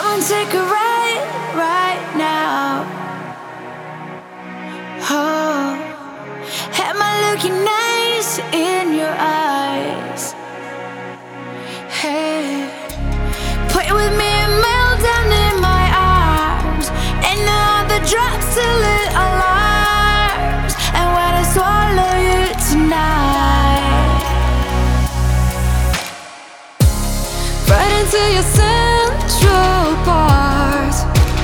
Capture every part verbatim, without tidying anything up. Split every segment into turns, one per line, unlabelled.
Come and take a ride right now. Oh, am I looking nice in your eyes? Hey, play with me and melt down in my arms, and all the drops till it alarms. And when I swallow you tonight, right into your central part.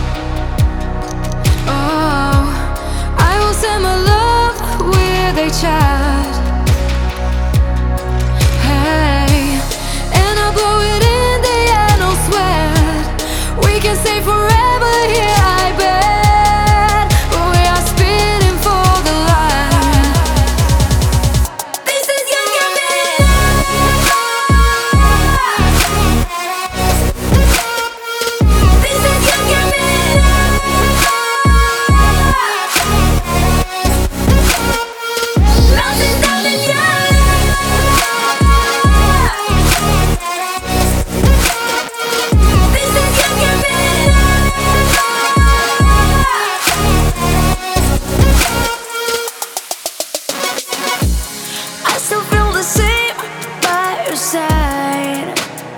Oh, I will send my love with a chat. Hey, and I'll blow it in the air, no sweat. We can stay forever here, I bet. But we are speeding for the light. This is gonna be This is gonna be melting down in your This is gonna be I still feel the same by your side.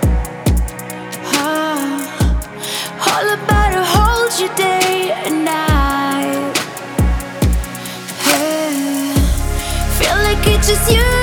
Oh, all about to hold you day and night. Hey, feel like it's just you